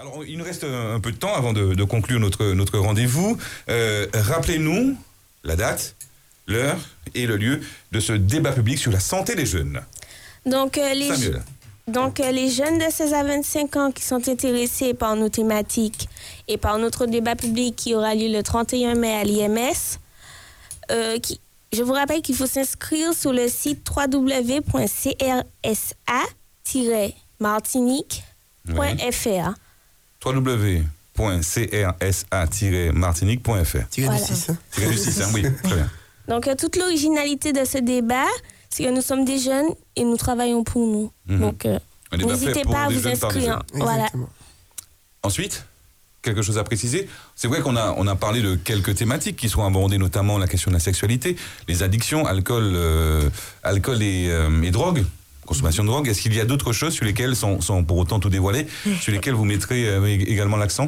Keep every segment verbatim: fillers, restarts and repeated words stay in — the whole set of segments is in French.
Alors, il nous reste un peu de temps avant de, de conclure notre, notre rendez-vous. Euh, rappelez-nous la date, l'heure et le lieu de ce débat public sur la santé des jeunes. Donc, euh, les, Samuel. donc euh, les jeunes de seize à vingt-cinq ans qui sont intéressés par nos thématiques et par notre débat public qui aura lieu le trente et un mai à l'I M S, euh, qui, je vous rappelle qu'il faut s'inscrire sur le site w w w point c r s a tiret martinique point f r. w w w point c r s a tiret martinique point f r. Tiré Voilà. du six, hein? Tiré du six, hein, oui, très bien. Donc, euh, toute l'originalité de ce débat, c'est que nous sommes des jeunes et nous travaillons pour nous. Mhm. Donc, euh, Un débat fait n'hésitez pour pas à des vous jeunes par des inscrire. jeunes. Voilà. Exactement. Ensuite, quelque chose à préciser. C'est vrai qu'on a, on a parlé de quelques thématiques qui sont abordées, notamment la question de la sexualité, les addictions, alcool, euh, alcool et, euh, et drogue, consommation de drogue. Est-ce qu'il y a d'autres choses sur lesquelles, sans, sans pour autant tout dévoiler, sur lesquelles vous mettrez euh, également l'accent?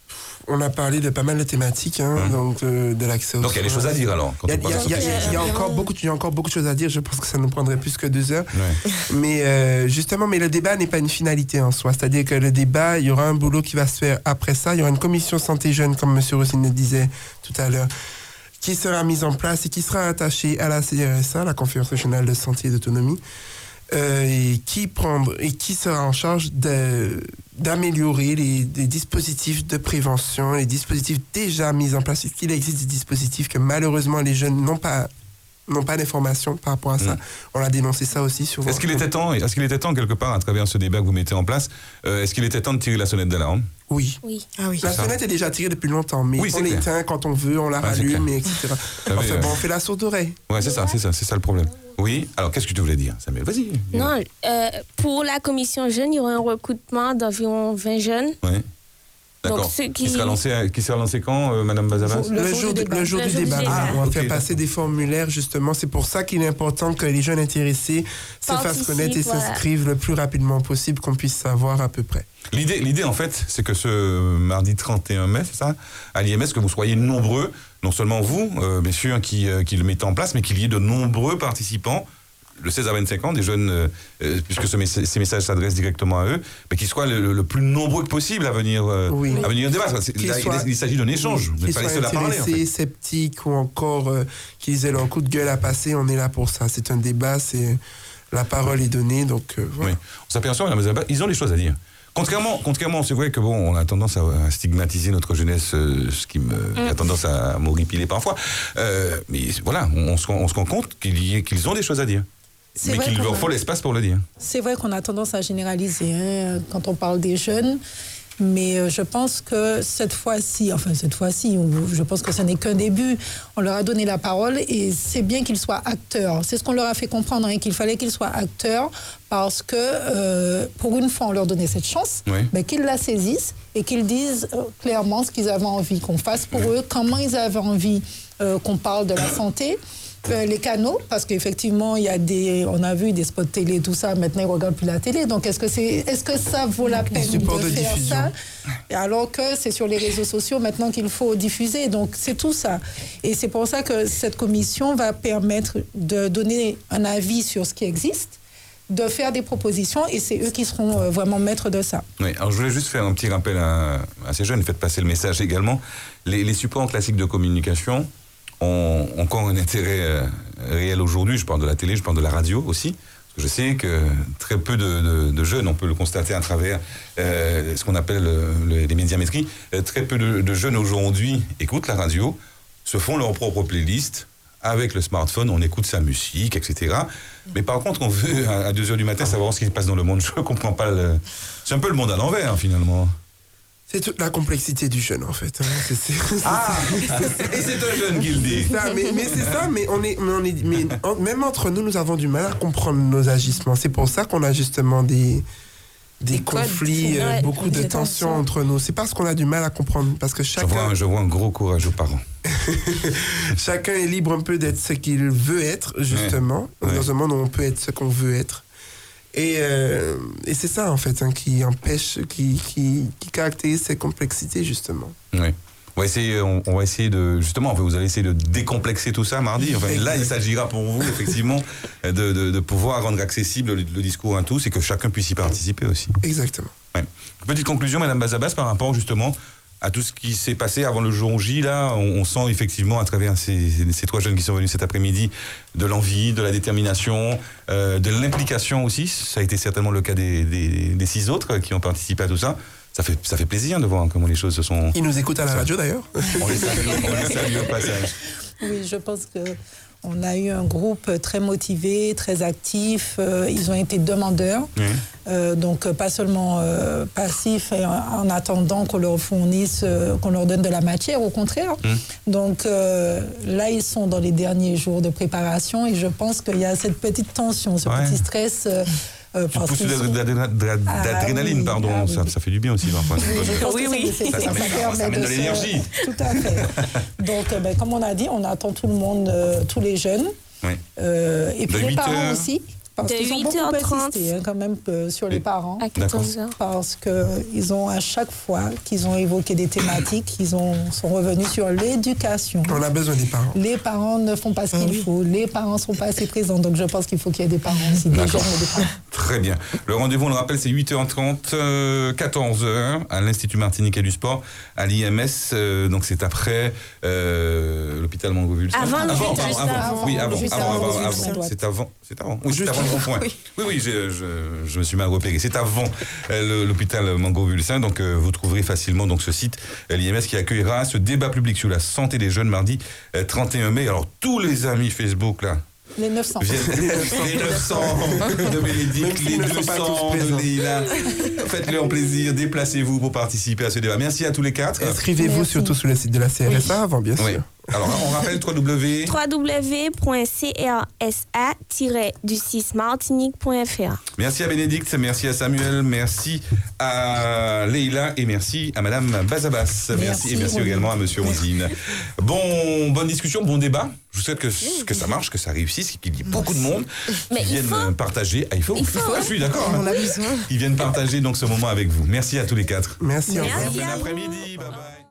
On a parlé de pas mal de thématiques, hein, Hum. donc euh, de l'accès aux Donc il y a des soins. choses à dire alors. Quand Il y a, on parle il y a- de il y a- santé. il y a encore beaucoup, il y a encore beaucoup de choses à dire. Je pense que ça nous prendrait plus que deux heures. Ouais. Mais euh, justement, mais le débat n'est pas une finalité en soi. C'est-à-dire que le débat, il y aura un boulot qui va se faire après ça. Il y aura une commission santé jeune, comme M. Rossini le disait tout à l'heure, qui sera mise en place et qui sera attachée à la C R S A, la Conférence régionale de santé et d'autonomie, euh, et qui prendre et qui sera en charge de d'améliorer les, les dispositifs de prévention, les dispositifs déjà mis en place. Est-ce qu'il existe des dispositifs que malheureusement les jeunes n'ont pas n'ont pas d'informations par rapport à ça? Mm. On a dénoncé ça aussi sur. Est-ce qu'il était temps, est-ce qu'il était temps quelque part à travers ce débat que vous mettez en place, euh, est-ce qu'il était temps de tirer la sonnette d'alarme? Oui. Oui. Ah oui. La ça. sonnette est déjà tirée depuis longtemps, mais Oui, c'est on clair. l'éteint quand on veut, on la Ah, c'est rallume, clair. et cetera. Vous Enfin, savez, bon, euh, on fait la sourde oreille. Ouais, c'est ça, c'est ça, c'est ça le problème. Oui. Alors, qu'est-ce que tu voulais dire, Samuel? Vas-y. Non, euh, pour la commission jeune, il y aura un recrutement d'environ vingt jeunes. Ouais. Donc, D'accord. ceux Qui... qui- sera lancé, à- qui sera lancé quand, euh, Madame Bazavas? Le Le, jour jour, du du- débat. le jour Le du jour du débat. débat. on va Ok, faire d'accord. passer des formulaires, justement. C'est pour ça qu'il est important que les jeunes intéressés se fassent Participent, connaître et voilà. s'inscrivent le plus rapidement possible, qu'on puisse savoir à peu près. L'idée, l'idée, en fait, c'est que ce mardi trente et un mai, c'est ça, à l'I M S, que vous soyez nombreux, non seulement vous, euh, bien sûr, qui, euh, qui le mettez en place, mais qu'il y ait de nombreux participants, de seize à vingt-cinq ans, des jeunes, euh, euh, puisque ce messa- ces messages s'adressent directement à eux, mais qu'ils soient le, le plus nombreux que possible à venir, euh, Oui. à venir débattre. C'est- Qu'ils là, il, soient- il s'agit d'un échange, vous Qu'ils n'êtes pas les soient seuls à parler, en intéressés, fait. sceptiques ou encore euh, qu'ils aient leur coup de gueule à passer, on est là pour ça. C'est un débat, c'est la parole est donnée, donc euh, voilà. Oui. On s'aperçoit, Madame Bazavas, ils ont des choses à dire. Contrairement, contrairement, c'est vrai que bon, on a tendance à, à stigmatiser notre jeunesse, euh, ce qui me a tendance à m'horripiler parfois. Euh, mais voilà, on, on se, rend- on se rend compte qu'il y ait- qu'ils ont des choses à dire, C'est mais vrai qu'il qu'on leur a- faut l'espace pour le dire. C'est vrai qu'on a tendance à généraliser hein, quand on parle des jeunes, mais euh, je pense que cette fois-ci, enfin cette fois-ci, on- je pense que ce n'est qu'un début. On leur a donné la parole et c'est bien qu'ils soient acteurs. C'est ce qu'on leur a fait comprendre, hein, qu'il fallait qu'ils soient acteurs parce que euh, pour une fois, on leur donnait cette chance, Oui. mais qu'ils la saisissent et qu'ils disent euh, clairement ce qu'ils avaient envie qu'on fasse pour eux, comment ils avaient envie euh, qu'on parle de la santé. Euh, les canaux, parce qu'effectivement, il y a des, on a vu des spots télé, tout ça. Maintenant, ils ne regardent plus la télé. Donc, est-ce que c'est, est-ce que ça vaut la peine de, supports de faire diffusion. ça? Et alors que c'est sur les réseaux sociaux maintenant qu'il faut diffuser. Donc, c'est tout ça. Et c'est pour ça que cette commission va permettre de donner un avis sur ce qui existe, de faire des propositions, et c'est eux qui seront euh, vraiment maîtres de ça. Oui, alors je voulais juste faire un petit rappel à, à ces jeunes, faites passer le message également. Les, les supports classiques de communication ont encore un intérêt euh, réel aujourd'hui. Je parle de la télé, je parle de la radio aussi. Parce que je sais que très peu de, de, de jeunes, on peut le constater à travers euh, ce qu'on appelle euh, le- les médiamétries, euh, très peu de, de jeunes aujourd'hui écoutent la radio, se font leur propre playlist. Avec le smartphone, on écoute sa musique, et cetera. Mais par contre, on veut à deux heures du matin savoir ce qui se passe dans le monde. Je ne comprends pas le... C'est un peu le monde à l'envers, finalement. C'est toute la complexité du jeune, en fait. hein. C'est- c'est- c'est- Ah, et c'est un jeune qui le dit. C'est ça, mais, mais c'est ça, mais on est, mais on est, mais en- même entre nous, nous avons du mal à comprendre nos agissements. C'est pour ça qu'on a justement des, des, Des codes, conflits, c'est euh, vrai, beaucoup de des tensions tensions. entre nous. C'est parce qu'on a du mal à comprendre, parce que Je vois, chacun, un- je vois un gros courage aux parents. chacun est libre un peu d'être ce qu'il veut être, justement, Ouais. dans un monde où on peut être ce qu'on veut être. Et, euh, et c'est ça, en fait, hein, qui empêche, qui, qui, qui caractérise ces complexités, justement. Oui. On va essayer, on, on va essayer de, justement, vous allez essayer de décomplexer tout ça mardi. Enfin, là, il s'agira pour vous, effectivement, de, de, de pouvoir rendre accessible le, le discours à tous et que chacun puisse y participer aussi. Exactement. Ouais. Petite conclusion, Madame Bazabas, par rapport justement à tout ce qui s'est passé avant le jour J, là, on, on sent effectivement à travers ces, ces trois jeunes qui sont venus cet après-midi de l'envie, de la détermination, euh, de l'implication aussi. Ça a été certainement le cas des, des, des six autres qui ont participé à tout ça. Ça fait, ça fait plaisir de voir comment les choses se sont... Ils nous écoutent à la radio d'ailleurs. On les salue, on les salue au passage. Oui, je pense que on a eu un groupe très motivé, très actif. Euh, ils ont été demandeurs, mmh. euh, donc pas seulement euh, passifs et en, en attendant qu'on leur fournisse, euh, qu'on leur donne de la matière, au contraire. Mmh. Donc euh, là, ils sont dans les derniers jours de préparation et je pense qu'il y a cette petite tension, ce ouais. petit stress. Euh, Euh, Une poussée d'adrénaline, ah, oui, pardon, ah, ça, oui. ça fait du bien aussi. Parfois. Oui, oui, ça, ça, ça, ça, ça amène de l'énergie. Tout à fait. Donc, euh, ben, comme on a dit, on attend tout le monde, euh, tous les jeunes. Oui. Euh, et puis de les parents heures. aussi. Parce qu'ils ont beaucoup insisté hein, quand même euh, sur les, les parents. À quatorze heures. Parce qu'ils ont à chaque fois qu'ils ont évoqué des thématiques, ils ont, sont revenus sur l'éducation. On a besoin des parents. Les parents ne font pas ce qu'il oui. faut. Les parents ne sont pas assez présents. Donc je pense qu'il faut qu'il y ait des parents aussi. Des jeunes et des parents. Très bien. Le rendez-vous, on le rappelle, c'est huit heures trente, euh, quatorze heures à l'Institut martiniquais du sport, à l'I M S. Euh, donc c'est après euh, l'hôpital Mangovulsin. Avant, avant, avant, avant, avant, avant, oui, avant, avant, avant, avant, avant, avant. C'est avant, c'est avant. Oui, c'est avant le rond-point. Oui, oui, oui je, je, je me suis mal repéré. C'est avant euh, l'hôpital Mangovulsin. Donc euh, vous trouverez facilement donc ce site, euh, l'I M S, qui accueillera ce débat public sur la santé des jeunes mardi euh, trente et un mai. Alors tous les amis Facebook là. Les neuf cents. Les neuf cents de Bénédicte, les deux cents de Leïla. Faites-leur plaisir, déplacez-vous pour participer à ce débat. Merci à tous les quatre. Inscrivez-vous surtout sur le site de la C R S A oui. avant, bien sûr. Oui. Alors, on rappelle w w w point c r s a tiret du six martinique point f r. Merci à Bénédicte, merci à Samuel, merci à Leïla et merci à Madame Bazabas. Merci, merci et merci oui. également à Monsieur Rosine. Bon, bonne discussion, bon débat. Je vous souhaite que, que ça marche, que ça réussisse, qu'il y ait beaucoup de monde Mais qui viennent faut. partager. Ah, il faut, il faut. Je suis d'accord. On a besoin. Ils viennent partager donc ce moment avec vous. Merci à tous les quatre. Merci. Merci. Bon après-midi. Bye bye.